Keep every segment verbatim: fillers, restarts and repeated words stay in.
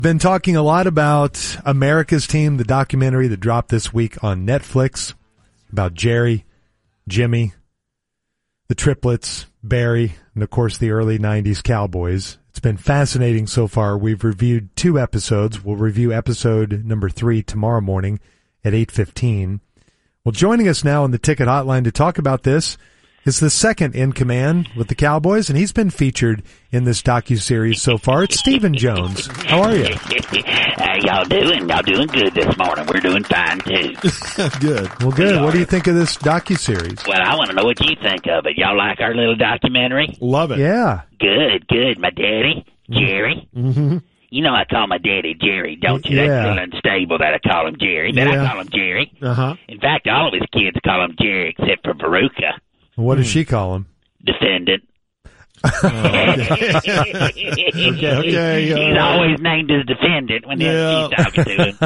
Been talking a lot about America's Team, the documentary that dropped this week on Netflix about Jerry, Jimmy, the triplets, Barry, and of course the early nineties Cowboys. It's been fascinating so far. We've reviewed two episodes. We'll review episode number three tomorrow morning at eight fifteen. Well, joining us now on the Ticket Hotline to talk about this is the second in command with the Cowboys, and he's been featured in this docuseries so far. It's Stephen Jones. How are you? How y'all doing? Y'all doing good this morning. We're doing fine, too. Good. Well, good. What do you think of this docuseries? Well, I want to know what you think of it. Y'all like our little documentary? Love it. Yeah. Good, good. My daddy, Jerry. Mm-hmm. You know I call my daddy Jerry, don't you? Yeah. That's a little unstable that I call him Jerry, but Yeah. I call him Jerry. Uh-huh. In fact, all of his kids call him Jerry except for Veruca. What does she call him? Defendant. okay. okay. He's Uh, always named as defendant when Yeah. she's talking to him.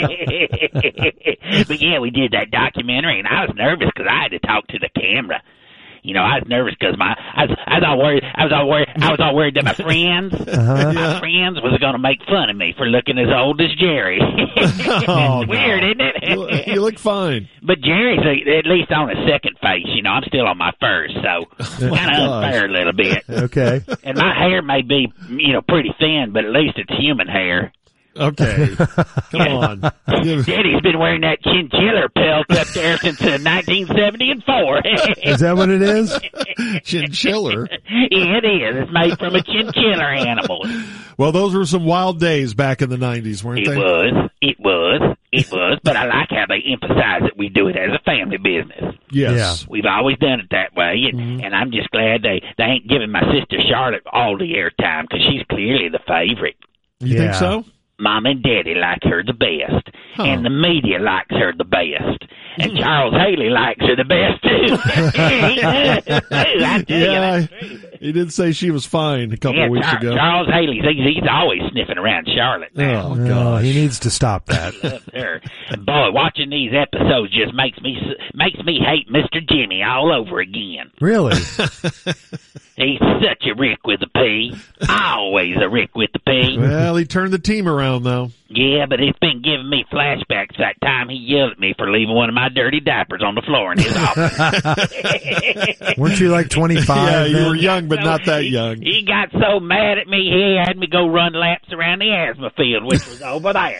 But yeah, we did that documentary, and I was nervous because I had to talk to the camera. You know, I was nervous because my I was, I was all worried. I was all worried. I was all worried that my friends, Uh-huh. my Yeah. friends, was going to make fun of me for looking as old as Jerry. Oh, It's weird, no. isn't it? you, you look fine. But Jerry's a, at least on his second face. You know, I'm still on my first, so kind of gosh. unfair a little bit. Okay. And my hair may be, you know, pretty thin, but at least it's human hair. Okay. Come on. Give- Daddy's been wearing that chinchilla pelt up there since uh, nineteen seventy-four. Is that what it is? Chinchiller. Yeah, it is. It's made from a chinchilla animal. Well, those were some wild days back in the nineties, weren't It they? was. It was. It was. But I like how they emphasize that we do it as a family business. Yes. We've always done it that way, and, Mm-hmm. and I'm just glad they, they ain't giving my sister Charlotte all the airtime because she's clearly the favorite. You Yeah. think so? Mom and Daddy like her the best, Huh. and the media likes her the best, and Charles Haley likes her the best too. He does, too. I tell you, Yeah. that's true. He did say she was fine a couple Yeah, of weeks Char- ago. Charles Haley, he's, he's always sniffing around Charlotte now. Oh, No, gosh. he needs to stop that. Loves her. And boy, watching these episodes just makes me s- makes me hate Mister Jimmy all over again. Really? He's such a Rick with a P. Always a Rick with a P. Well, he turned the team around, though. Yeah, but it's been giving me flashbacks that time he yelled at me for leaving one of my dirty diapers on the floor in his office. Weren't you like twenty-five Yeah, you then? were young, but So not that he- young. He got so mad at me, he had me go run laps around the asthma field, which was over there.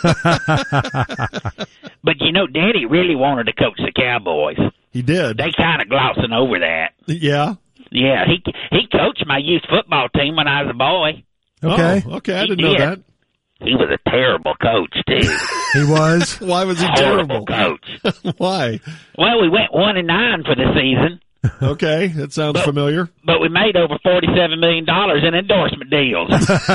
But you know, Daddy really wanted to coach the Cowboys. He did. They kind of glossing over that. Yeah. Yeah, he he coached my youth football team when I was a boy. Okay. Oh, okay. I He didn't know did. that. He was a terrible coach, too. He was? Why was he Horrible terrible? coach. Why? Well, we went one and nine for the season, Okay, that sounds familiar. but we made over forty-seven million dollars in endorsement deals.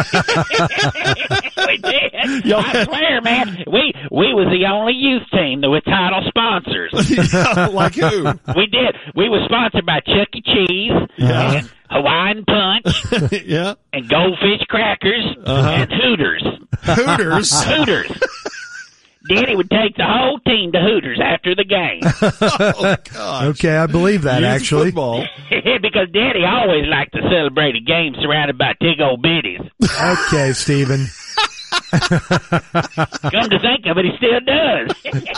We did. Yo. I swear, man, we we was the only youth team that was title sponsors. Like who? We did. We were sponsored by Chuck E. Cheese Yeah. and Hawaiian Punch Yeah. and Goldfish Crackers Uh-huh. and Hooters. Hooters. Hooters. Daddy would take the whole team to Hooters after the game. Oh, gosh. Okay, I believe that, Youth actually. Football. Because Daddy always liked to celebrate a game surrounded by tig old biddies. Okay, Stephen. Come to think of it, he still does.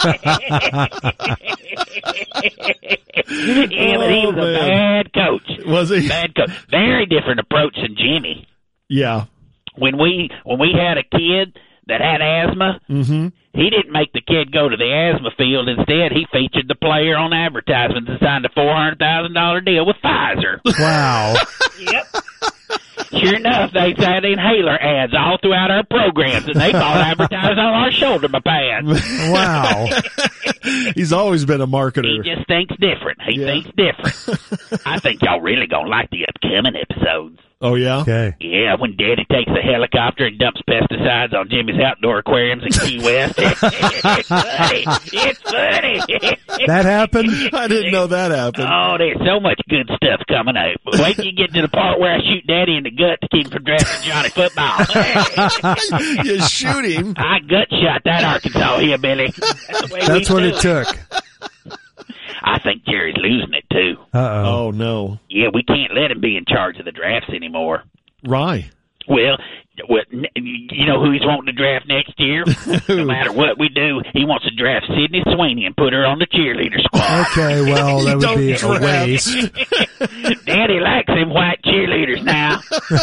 Yeah, but he was Oh, a man. bad coach. Was he? Bad coach. Very different approach than Jimmy. Yeah. When we when we had a kid that had asthma, Mm-hmm. he didn't make the kid go to the asthma field. Instead, he featured the player on advertisements and signed a four hundred thousand dollars deal with Pfizer. Wow. Yep. Sure enough, they had inhaler ads all throughout our programs, and they bought advertising on our shoulder pads. Wow. He's always been a He marketer. just thinks different. He Yeah. thinks different. I think y'all really gonna like the upcoming episodes. Oh, yeah? Okay. Yeah, when Daddy takes a helicopter and dumps pesticides on Jimmy's outdoor aquariums in Key West. It's funny. It's funny. That happened? I didn't know that happened. Oh, there's so much good stuff coming up. Wait till you get to the part where I shoot Daddy in the gut to keep him from drafting Johnny Football. You shoot him. I gut shot that Arkansas hillbilly. That's, the way we That's what do it took. I think Jerry's losing it, too. Uh-oh. Oh, no. Yeah, we can't let him be in charge of the drafts anymore. Rye. Well, what, you know who he's wanting to draft next year? No matter what we do, he wants to draft Sydney Sweeney and put her on the cheerleader squad. Okay, well, that would Don't be draft. a waste. Daddy likes them white cheerleaders now.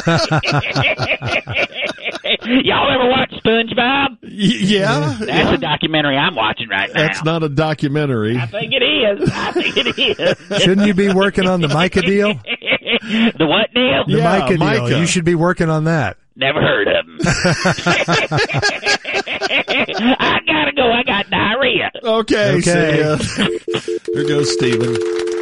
Y'all ever watch SpongeBob? Y- yeah. That's yeah. a documentary I'm watching right now. That's not a documentary. I think it is. I think it is. Shouldn't you be working on the Micah deal? The what deal? The Yeah, Micah deal. Micah. You should be working on that. Never heard of them. I gotta go. I got diarrhea. Okay, Okay. see ya. Here goes Steven.